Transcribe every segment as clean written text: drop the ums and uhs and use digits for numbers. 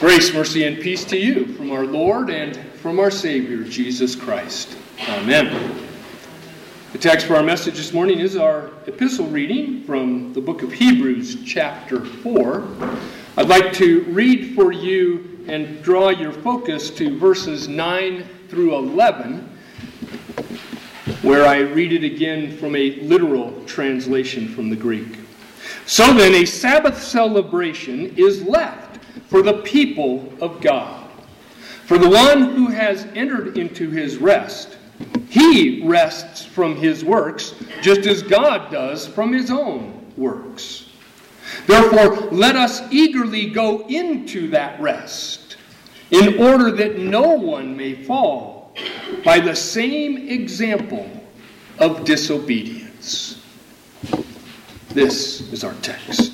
Grace, mercy, and peace to you from our Lord and from our Savior, Jesus Christ. Amen. The text for our message this morning is our epistle reading from the book of Hebrews, chapter 4. I'd like to read for you and draw your focus to verses 9 through 11, where I read it again from a literal translation from the Greek. So then, a Sabbath celebration is left for the people of God. For the one who has entered into his rest, he rests from his works, just as God does from his own works. Therefore, let us eagerly go into that rest, in order that no one may fall by the same example of disobedience. This is our text.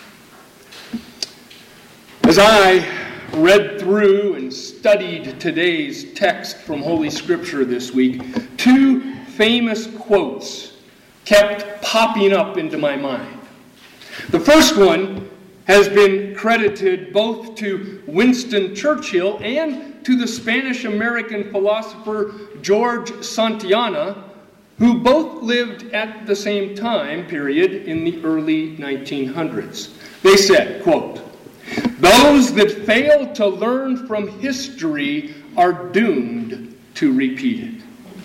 As I read through and studied today's text from Holy Scripture this week, two famous quotes kept popping up into my mind. The first one has been credited both to Winston Churchill and to the Spanish-American philosopher George Santayana, who both lived at the same time period in the early 1900s. They said, quote, "Those that fail to learn from history are doomed to repeat it."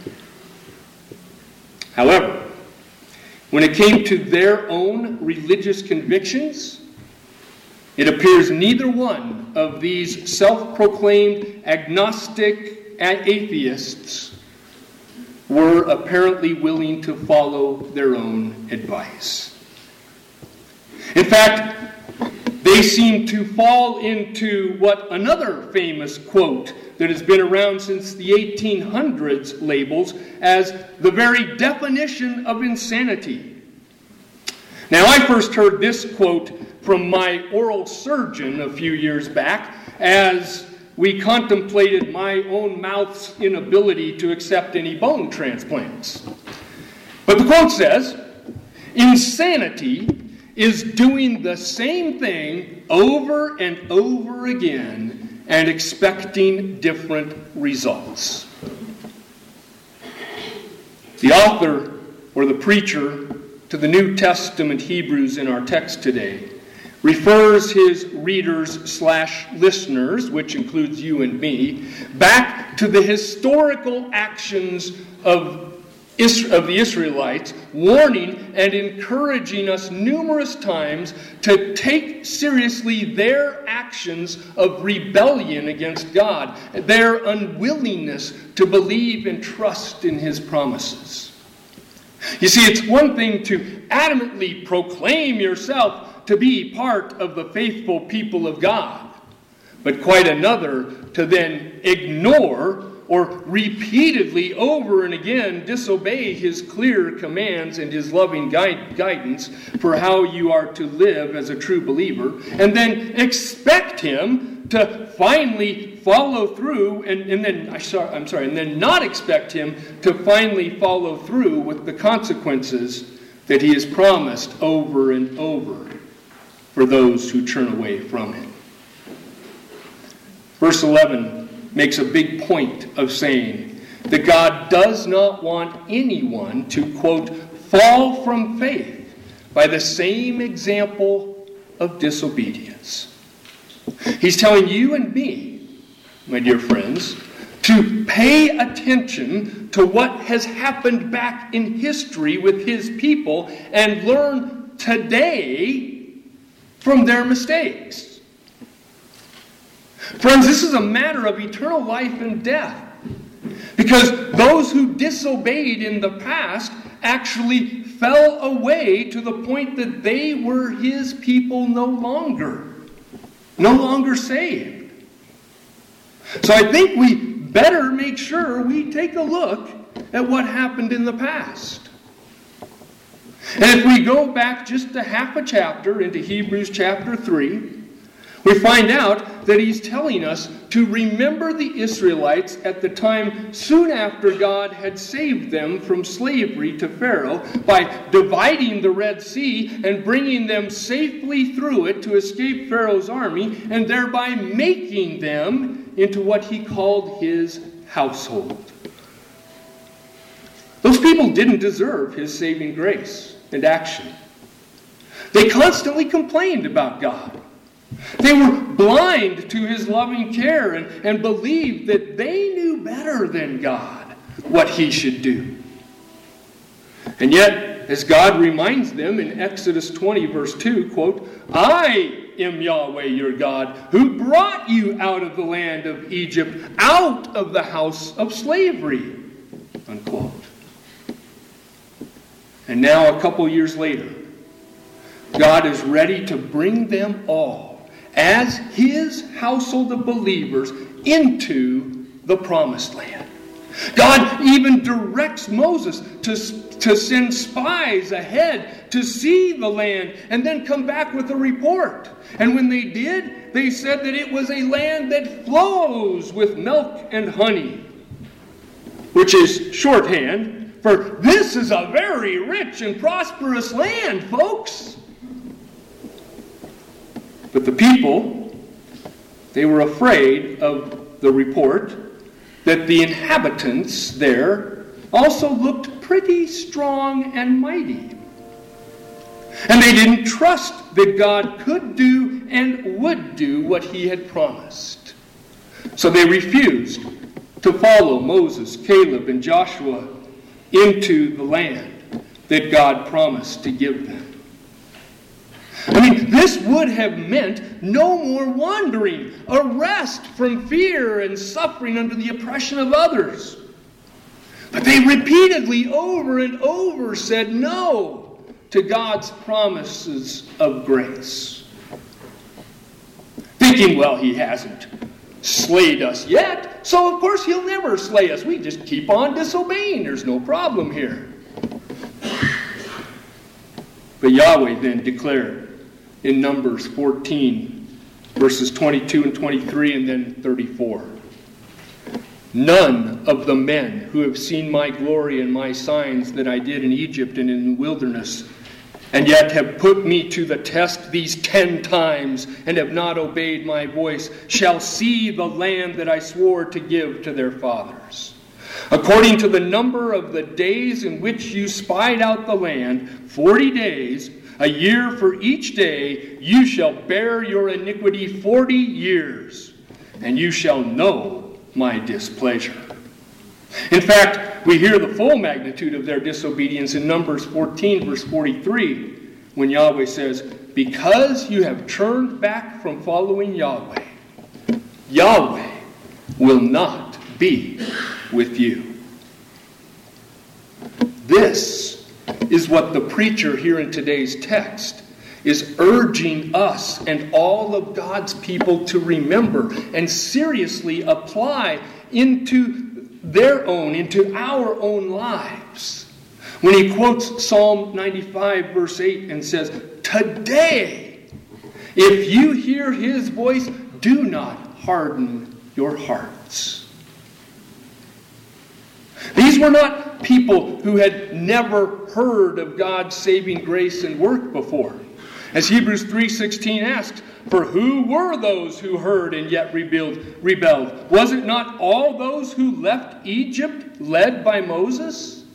However, when it came to their own religious convictions, it appears neither one of these self-proclaimed agnostic atheists were apparently willing to follow their own advice. In fact, they seem to fall into what another famous quote that has been around since the 1800s labels as the very definition of insanity. Now, I first heard this quote from my oral surgeon a few years back as we contemplated my own mouth's inability to accept any bone transplants. But the quote says, "Insanity is doing the same thing over and over again and expecting different results." The author or the preacher to the New Testament Hebrews in our text today refers his readers/listeners, which includes you and me, back to the historical actions of the Israelites, warning and encouraging us numerous times to take seriously their actions of rebellion against God, their unwillingness to believe and trust in His promises. You see, it's one thing to adamantly proclaim yourself to be part of the faithful people of God, but quite another to then ignore or repeatedly over and again disobey His clear commands and His loving guidance for how you are to live as a true believer, and then expect Him to finally follow through, and then not expect Him to finally follow through with the consequences that He has promised over and over for those who turn away from Him. Verse 11 makes a big point of saying that God does not want anyone to, quote, fall from faith by the same example of disobedience. He's telling you and me, my dear friends, to pay attention to what has happened back in history with His people and learn today from their mistakes. Friends, this is a matter of eternal life and death, because those who disobeyed in the past actually fell away to the point that they were His people no longer saved. So I think we better make sure we take a look at what happened in the past. And if we go back just a half a chapter into Hebrews chapter 3, We find out that he's telling us to remember the Israelites at the time soon after God had saved them from slavery to Pharaoh by dividing the Red Sea and bringing them safely through it to escape Pharaoh's army, and thereby making them into what he called his household. Those people didn't deserve his saving grace and action. They constantly complained about God. They were blind to his loving care and believed that they knew better than God what he should do. And yet, as God reminds them in Exodus 20, verse 2, quote, "I am Yahweh your God, who brought you out of the land of Egypt, out of the house of slavery," unquote. And now, a couple years later, God is ready to bring them all as his household of believers into the promised land. God even directs Moses to send spies ahead to see the land and then come back with a report. And when they did, they said that it was a land that flows with milk and honey, which is shorthand for this is a very rich and prosperous land, folks. But the people, they were afraid of the report that the inhabitants there also looked pretty strong and mighty. And they didn't trust that God could do and would do what he had promised. So they refused to follow Moses, Caleb, and Joshua into the land that God promised to give them. I mean, this would have meant no more wandering, a rest from fear and suffering under the oppression of others. But they repeatedly, over and over, said no to God's promises of grace. Thinking, well, he hasn't slayed us yet, so of course he'll never slay us. We just keep on disobeying. There's no problem here. But Yahweh then declared in Numbers 14, verses 22 and 23, and then 34. "None of the men who have seen my glory and my signs that I did in Egypt and in the wilderness, and yet have put me to the test these 10 times and have not obeyed my voice, shall see the land that I swore to give to their fathers. According to the number of the days in which you spied out the land, 40 days, a year for each day, you shall bear your iniquity 40 years, and you shall know my displeasure." In fact, we hear the full magnitude of their disobedience in Numbers 14, verse 43, when Yahweh says, "Because you have turned back from following Yahweh, Yahweh will not be with you." This is what the preacher here in today's text is urging us and all of God's people to remember and seriously apply into our own lives. When he quotes Psalm 95, verse 8, and says, "Today, if you hear his voice, do not harden your hearts." These were not people who had never heard of God's saving grace and work before. As Hebrews 3:16 asks, "For who were those who heard and yet rebelled? Was it not all those who left Egypt led by Moses?"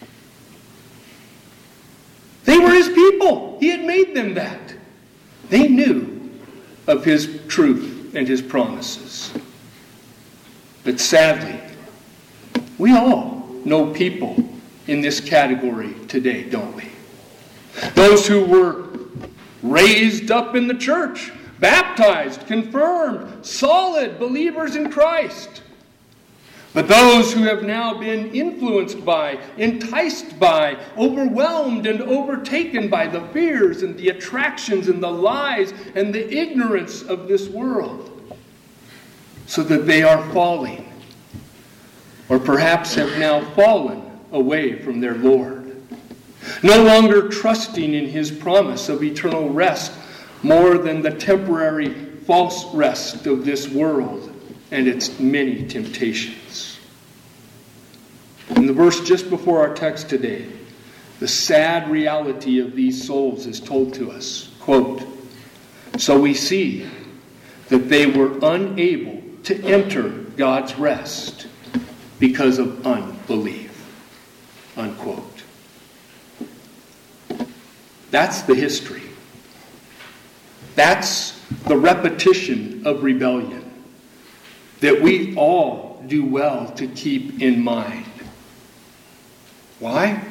They were his people. He had made them that. They knew of his truth and his promises. But sadly, we all know people in this category today, don't we? Those who were raised up in the church, baptized, confirmed, solid believers in Christ. But those who have now been influenced by, enticed by, overwhelmed and overtaken by the fears and the attractions and the lies and the ignorance of this world, so that they are falling, or perhaps have now fallen away from their Lord, no longer trusting in his promise of eternal rest more than the temporary false rest of this world and its many temptations. In the verse just before our text today, the sad reality of these souls is told to us. Quote, "So we see that they were unable to enter God's rest because of unbelief." Unquote. That's the history. That's the repetition of rebellion that we all do well to keep in mind. Why?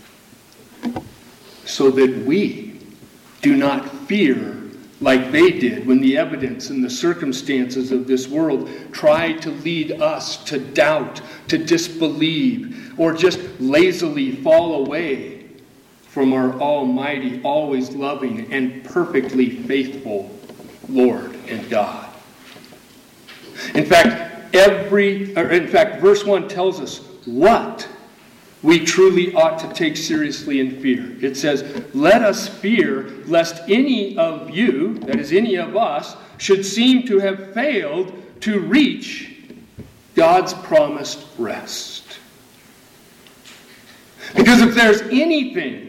So that we do not fear like they did when the evidence and the circumstances of this world try to lead us to doubt, to disbelieve, or just lazily fall away from our almighty, always loving, and perfectly faithful Lord and God. In fact, verse 1 tells us what we truly ought to take seriously in fear. It says, "Let us fear lest any of you," that is, any of us, "should seem to have failed to reach God's promised rest." Because if there's anything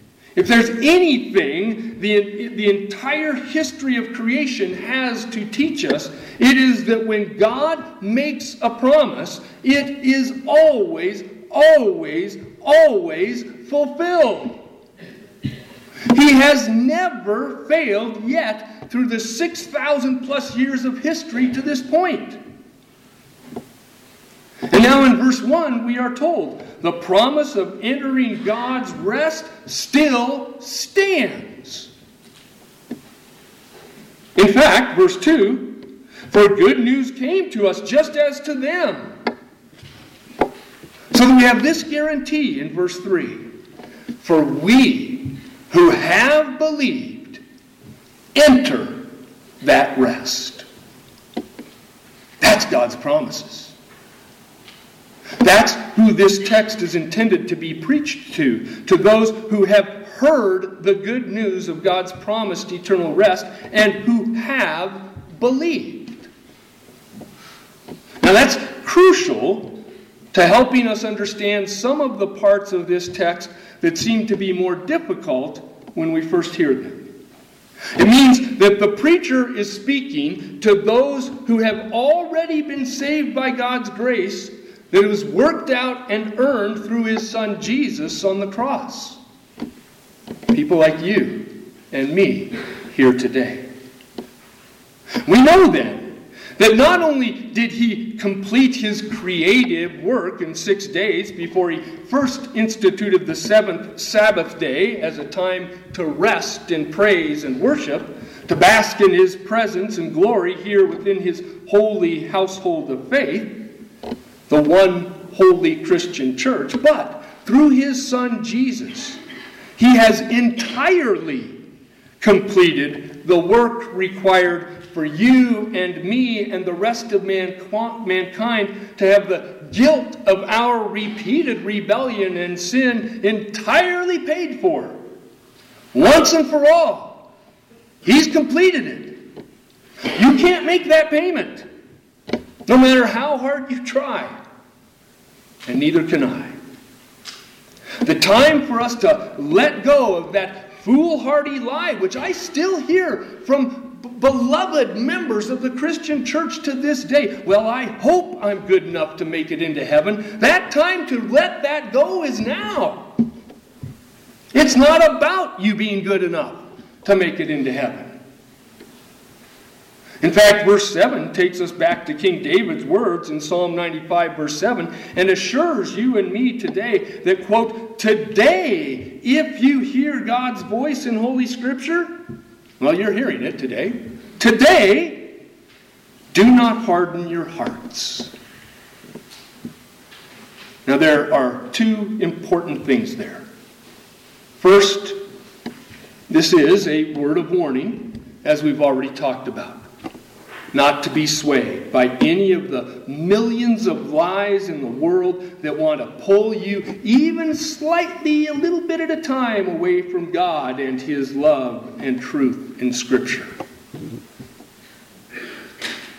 the entire history of creation has to teach us, it is that when God makes a promise, it is always fulfilled. He has never failed yet through the 6,000 plus years of history to this point. And now in verse 1 we are told the promise of entering God's rest still stands. In fact, verse 2, "For good news came to us just as to them." So that we have this guarantee in verse 3. "For we who have believed enter that rest." That's God's promises. That's who this text is intended to be preached to those who have heard the good news of God's promised eternal rest and who have believed. Now that's crucial to helping us understand some of the parts of this text that seem to be more difficult when we first hear them. It means that the preacher is speaking to those who have already been saved by God's grace that it was worked out and earned through his son Jesus on the cross. People like you and me here today. We know then that not only did he complete his creative work in 6 days before he first instituted the seventh Sabbath day as a time to rest in praise and worship, to bask in his presence and glory here within his holy household of faith, the one holy Christian church, but through his son Jesus, he has entirely completed the work required for you and me and the rest of mankind to have the guilt of our repeated rebellion and sin entirely paid for. Once and for all. He's completed it. You can't make that payment, no matter how hard you try. And neither can I. The time for us to let go of that foolhardy lie, which I still hear from beloved members of the Christian church to this day. Well, I hope I'm good enough to make it into heaven. That time to let that go is now. It's not about you being good enough to make it into heaven. In fact, verse 7 takes us back to King David's words in Psalm 95, verse 7, and assures you and me today that, quote, "Today, if you hear God's voice in Holy Scripture," well, you're hearing it today. "Today, do not harden your hearts." Now, there are two important things there. First, this is a word of warning, as we've already talked about. Not to be swayed by any of the millions of lies in the world that want to pull you even slightly, a little bit at a time, away from God and his love and truth in Scripture.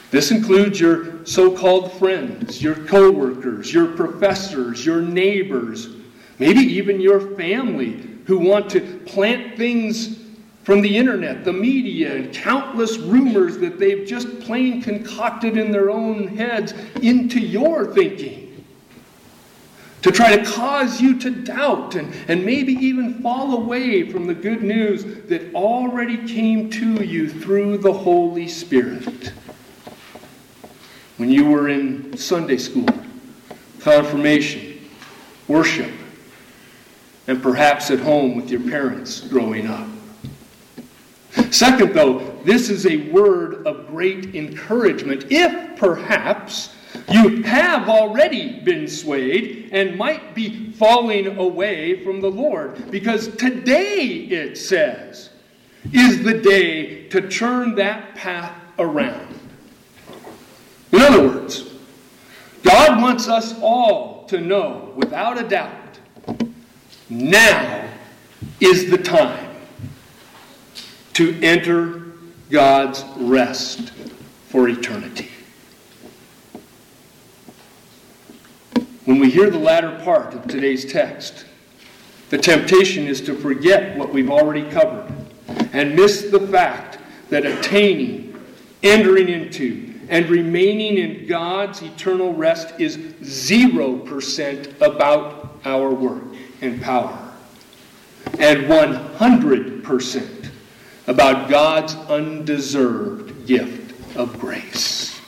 This includes your so-called friends, your co-workers, your professors, your neighbors, maybe even your family who want to plant things from the internet, the media, and countless rumors that they've just plain concocted in their own heads into your thinking, to try to cause you to doubt and maybe even fall away from the good news that already came to you through the Holy Spirit. When you were in Sunday school, confirmation, worship, and perhaps at home with your parents growing up. Second, though, this is a word of great encouragement if perhaps you have already been swayed and might be falling away from the Lord. Because today, it says, is the day to turn that path around. In other words, God wants us all to know, without a doubt, now is the time to enter God's rest for eternity. When we hear the latter part of today's text, the temptation is to forget what we've already covered and miss the fact that attaining, entering into, and remaining in God's eternal rest is 0% about our work and power, and 100% about God's undeserved gift of grace.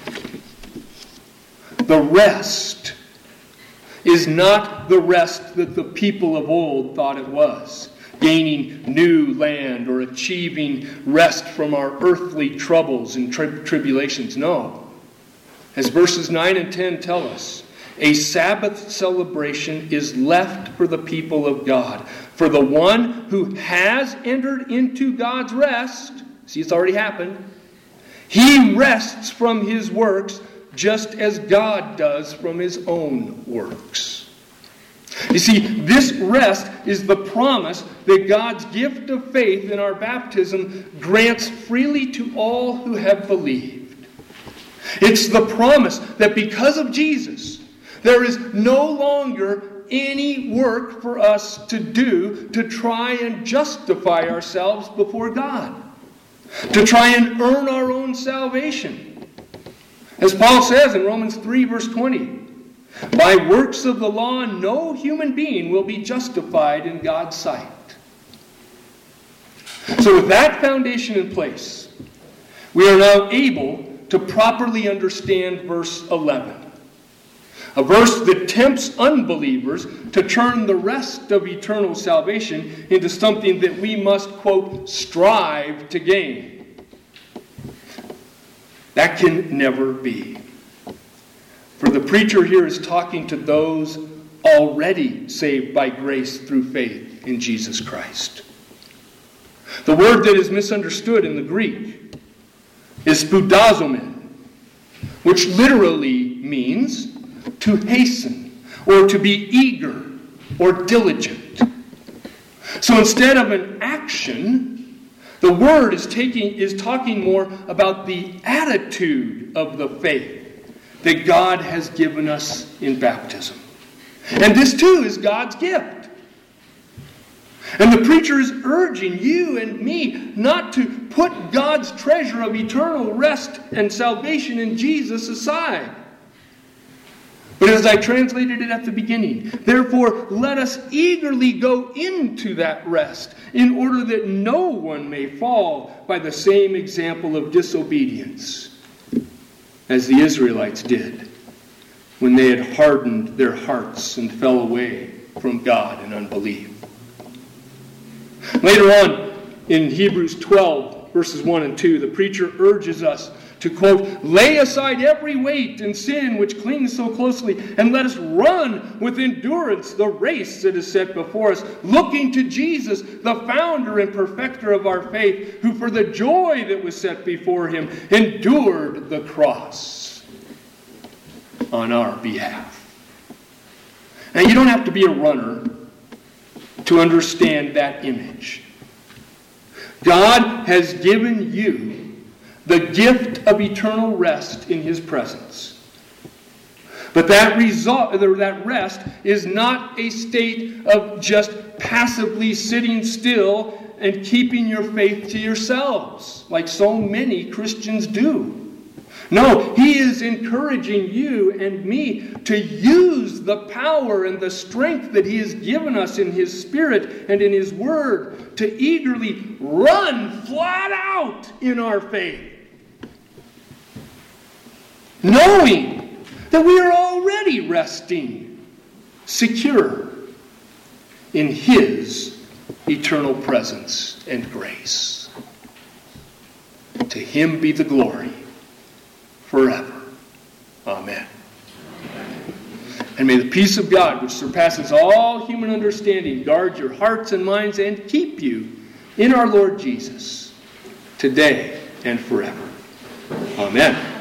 The rest is not the rest that the people of old thought it was, gaining new land or achieving rest from our earthly troubles and tribulations. No. As verses 9 and 10 tell us, a Sabbath celebration is left for the people of God. For the one who has entered into God's rest, see, it's already happened, he rests from his works just as God does from his own works. You see, this rest is the promise that God's gift of faith in our baptism grants freely to all who have believed. It's the promise that because of Jesus, there is no longer any work for us to do to try and justify ourselves before God, to try and earn our own salvation. As Paul says in Romans 3, verse 20, by works of the law, no human being will be justified in God's sight. So with that foundation in place, we are now able to properly understand verse 11. A verse that tempts unbelievers to turn the rest of eternal salvation into something that we must, quote, strive to gain. That can never be. For the preacher here is talking to those already saved by grace through faith in Jesus Christ. The word that is misunderstood in the Greek is spoudazomen, which literally means to hasten, or to be eager, or diligent. So instead of an action, the word is talking more about the attitude of the faith that God has given us in baptism. And this too is God's gift. And the preacher is urging you and me not to put God's treasure of eternal rest and salvation in Jesus aside. But as I translated it at the beginning, therefore let us eagerly go into that rest in order that no one may fall by the same example of disobedience as the Israelites did when they had hardened their hearts and fell away from God in unbelief. Later on in Hebrews 12, verses 1 and 2, the preacher urges us to, quote, lay aside every weight and sin which clings so closely, and let us run with endurance the race that is set before us, looking to Jesus, the founder and perfecter of our faith, who for the joy that was set before him endured the cross on our behalf. Now, you don't have to be a runner to understand that image. God has given you the gift of eternal rest in His presence. But that rest is not a state of just passively sitting still and keeping your faith to yourselves, like so many Christians do. No, He is encouraging you and me to use the power and the strength that He has given us in His Spirit and in His Word to eagerly run flat out in our faith, knowing that we are already resting, secure in His eternal presence and grace. To Him be the glory forever. Amen. And may the peace of God, which surpasses all human understanding, guard your hearts and minds and keep you in our Lord Jesus, today and forever. Amen.